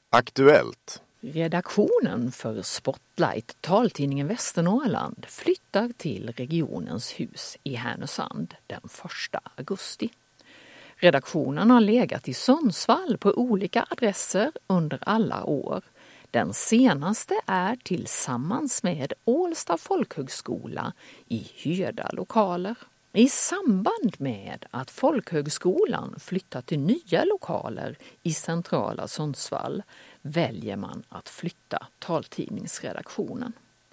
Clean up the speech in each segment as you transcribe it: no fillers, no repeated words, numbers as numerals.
Aktuellt. Redaktionen för Spotlight, taltidningen Västernorrland, flyttar till regionens hus i Härnösand den 1 augusti. Redaktionen har legat i Sundsvall på olika adresser under alla år. Den senaste är tillsammans med Ålsta folkhögskola i hyrda lokaler. I samband med att folkhögskolan flyttar till nya lokaler i centrala Sundsvall väljer man att flytta taltidningsredaktionen.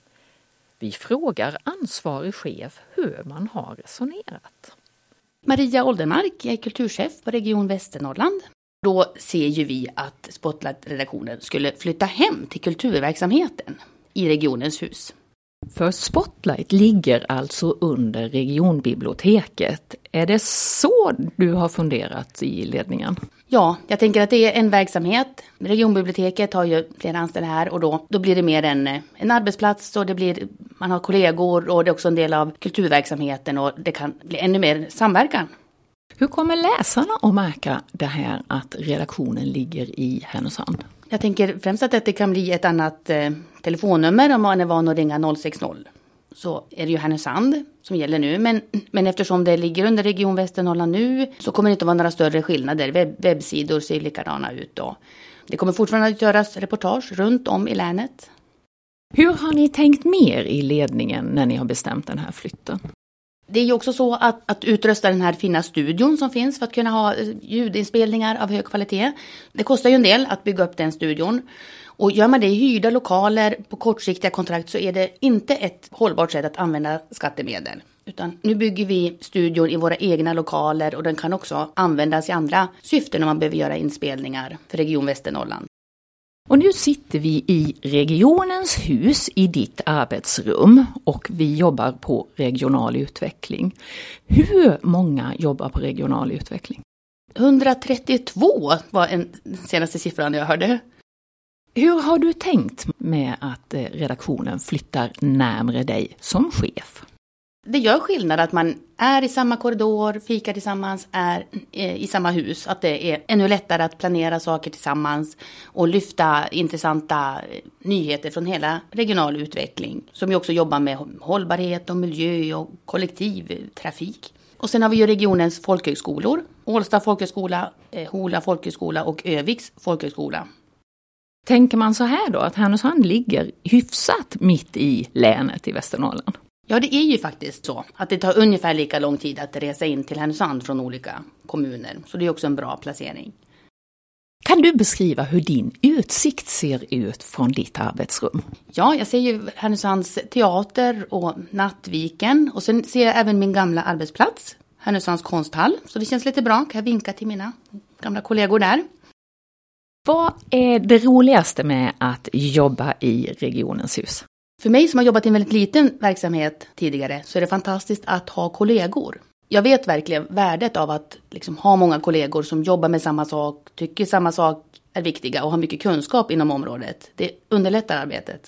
Vi frågar ansvarig chef hur man har resonerat. Maria Oldermark är kulturchef på Region Västernorrland. Då ser ju vi att Spotlight-redaktionen skulle flytta hem till kulturverksamheten i regionens hus. För Spotlight ligger alltså under regionbiblioteket. Är det så du har funderat i ledningen? Ja, jag tänker att det är en verksamhet. Regionbiblioteket har ju flera anställda här och då blir det mer en arbetsplats och man har kollegor och det är också en del av kulturverksamheten och det kan bli ännu mer samverkan. Hur kommer läsarna att märka det här att redaktionen ligger i Härnösand? Jag tänker främst att det kan bli ett annat telefonnummer om man är van att ringa 060. Så är det ju Härnösand som gäller nu. Men eftersom det ligger under Region Västernorrland nu så kommer det inte vara några större skillnader. Webbsidor ser likadana ut då. Det kommer fortfarande att göras reportage runt om i länet. Hur har ni tänkt mer i ledningen när ni har bestämt den här flytten? Det är ju också så att utrusta den här fina studion som finns för att kunna ha ljudinspelningar av hög kvalitet. Det kostar ju en del att bygga upp den studion. Och gör man det i hyrda lokaler på kortsiktiga kontrakt så är det inte ett hållbart sätt att använda skattemedel. Utan nu bygger vi studion i våra egna lokaler och den kan också användas i andra syften när man behöver göra inspelningar för Region Västernorrland. Och nu sitter vi i regionens hus i ditt arbetsrum och vi jobbar på regional utveckling. Hur många jobbar på regional utveckling? 132 var den senaste siffran jag hörde. Hur har du tänkt med att redaktionen flyttar närmare dig som chef? Det gör skillnad att man är i samma korridor, fikar tillsammans, är i samma hus. Att det är ännu lättare att planera saker tillsammans och lyfta intressanta nyheter från hela regional utveckling. Som ju också jobbar med hållbarhet och miljö och kollektivtrafik. Och sen har vi ju regionens folkhögskolor. Ålsta folkhögskola, Hola folkhögskola och Öviks folkhögskola. Tänker man så här då att Härnösand ligger hyfsat mitt i länet i Västernorrland? Ja, det är ju faktiskt så att det tar ungefär lika lång tid att resa in till Härnösand från olika kommuner. Så det är också en bra placering. Kan du beskriva hur din utsikt ser ut från ditt arbetsrum? Ja, jag ser ju Härnösands teater och Nattviken. Och sen ser jag även min gamla arbetsplats, Härnösands konsthall. Så det känns lite bra, kan jag vinka till mina gamla kollegor där. Vad är det roligaste med att jobba i regionens hus? För mig som har jobbat i en väldigt liten verksamhet tidigare så är det fantastiskt att ha kollegor. Jag vet verkligen värdet av att ha många kollegor som jobbar med samma sak, tycker samma sak är viktiga och har mycket kunskap inom området. Det underlättar arbetet.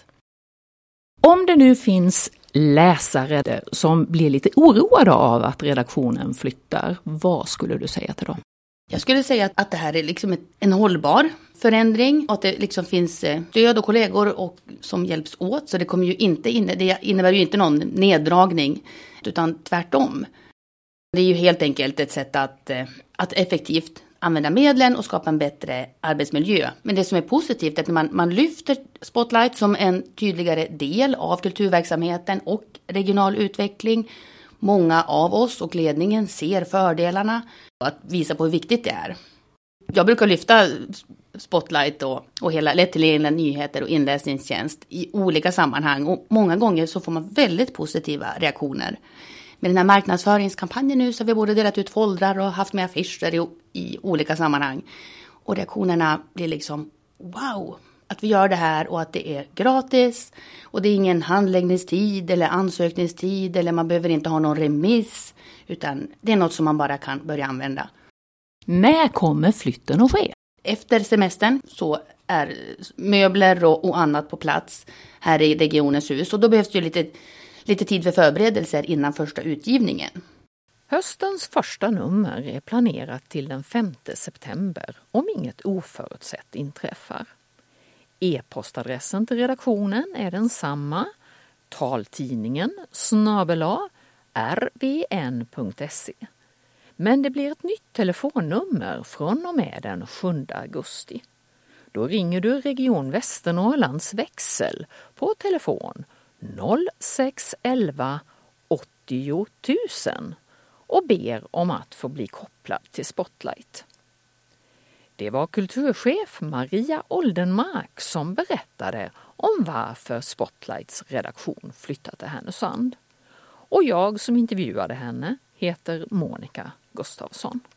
Om det nu finns läsare som blir lite oroade av att redaktionen flyttar, vad skulle du säga till dem? Jag skulle säga att det här är en hållbar förändring och att det finns stöd och kollegor som hjälps åt. Så det kommer ju det innebär ju inte någon neddragning utan tvärtom. Det är ju helt enkelt ett sätt att effektivt använda medlen och skapa en bättre arbetsmiljö. Men det som är positivt är att man lyfter Spotlight som en tydligare del av kulturverksamheten och regional utveckling. Många av oss och ledningen ser fördelarna och att visa på hur viktigt det är. Jag brukar lyfta Spotlight och hela lättillgängliga nyheter och inläsningstjänst i olika sammanhang. Och många gånger så får man väldigt positiva reaktioner. Med den här marknadsföringskampanjen nu så har vi både delat ut foldrar och haft med affischer i olika sammanhang. Och reaktionerna blir wow, att vi gör det här och att det är gratis. Och det är ingen handläggningstid eller ansökningstid eller man behöver inte ha någon remiss. Utan det är något som man bara kan börja använda. När kommer flytten att ske? Efter semestern så är möbler och annat på plats här i regionens hus. Och då behövs det ju lite tid för förberedelser innan första utgivningen. Höstens första nummer är planerat till den 5 september om inget oförutsett inträffar. E-postadressen till redaktionen är densamma, taltidningen@rvn.se. Men det blir ett nytt telefonnummer från och med den 7 augusti. Då ringer du Region Västernorrlands växel på telefon 0611 80 000 och ber om att få bli kopplad till Spotlight. Det var kulturchef Maria Oldenmark som berättade om varför Spotlights redaktion flyttat till Härnösand. Och jag som intervjuade henne heter Monica Gustafsson.